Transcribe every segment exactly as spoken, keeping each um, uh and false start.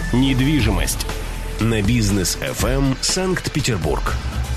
Недвижимость на Бизнес эф эм Санкт-Петербург.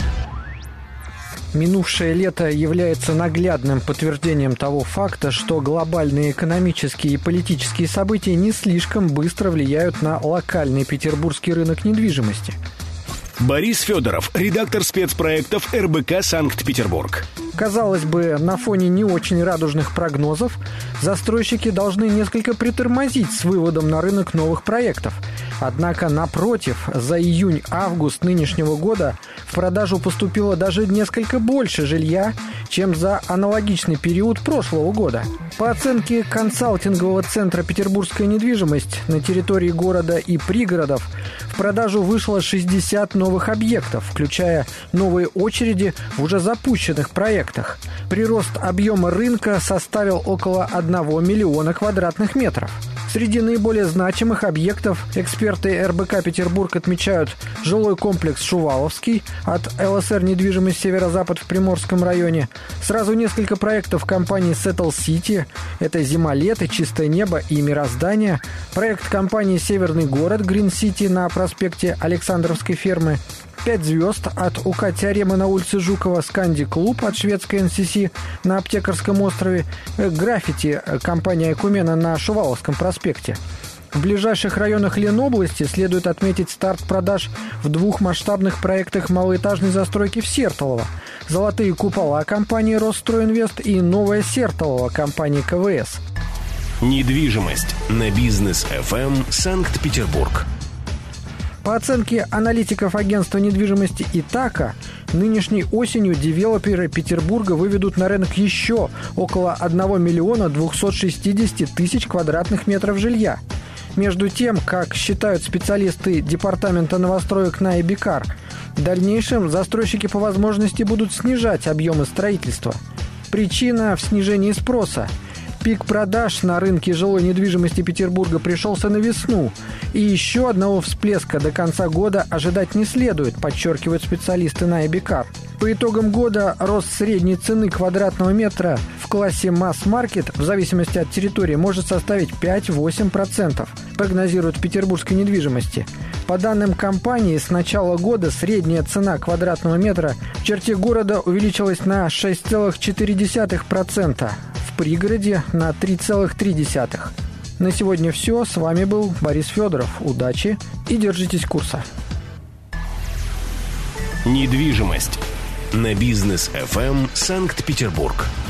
Минувшее лето является наглядным подтверждением того факта, что глобальные экономические и политические события не слишком быстро влияют на локальный петербургский рынок недвижимости. Борис Федоров, редактор спецпроектов эр бэ ка Санкт-Петербург. Казалось бы, на фоне не очень радужных прогнозов застройщики должны несколько притормозить с выводом на рынок новых проектов. Однако, напротив, за июнь-август нынешнего года в продажу поступило даже несколько больше жилья, чем за аналогичный период прошлого года. По оценке консалтингового центра «Петербургская недвижимость», на территории города и пригородов в продажу вышло шестьдесят новых объектов, включая новые очереди в уже запущенных проектах. Прирост объема рынка составил около одного миллиона квадратных метров. Среди наиболее значимых объектов эксперты эр бэ ка Петербург отмечают жилой комплекс «Шуваловский» от эл эс эр «Недвижимость Северо-Запад» в Приморском районе, сразу несколько проектов компании «Сеттл Сити», это «Зима-лето», «Чистое небо» и «Мироздание», проект компании «Северный город» «Грин Сити» на проспекте Александровской фермы, «Пять звезд» от УК «Теорема» на улице Жукова, «Сканди Клуб» от шведской эн си си на Аптекарском острове, «Граффити» компания «Экумена» на Шуваловском проспекте. В ближайших районах Ленобласти следует отметить старт продаж в двух масштабных проектах малоэтажной застройки в Сертолово: «Золотые купола» компании «Росстройинвест» и «Новая Сертолово» компании ка вэ эс. Недвижимость на Бизнес эф эм Санкт-Петербург. По оценке аналитиков агентства недвижимости «Итака», нынешней осенью девелоперы Петербурга выведут на рынок еще около одного миллиона двухсот шестидесяти тысяч квадратных метров жилья. Между тем, как считают специалисты департамента новостроек НА и БИКАР, в дальнейшем застройщики по возможности будут снижать объемы строительства. Причина в снижении спроса. Пик продаж на рынке жилой недвижимости Петербурга пришелся на весну, и еще одного всплеска до конца года ожидать не следует, подчеркивают специалисты НА и БИКАР. По итогам года рост средней цены квадратного метра в классе масс-маркет в зависимости от территории может составить пять-восемь процентов, прогнозируют в петербургской недвижимости. По данным компании, с начала года средняя цена квадратного метра в черте города увеличилась на шесть целых четыре десятых процента, в пригороде на три целых три десятых процента. На сегодня все. С вами был Борис Федоров. Удачи и держитесь курса. Недвижимость на Бизнес эф эм Санкт-Петербург.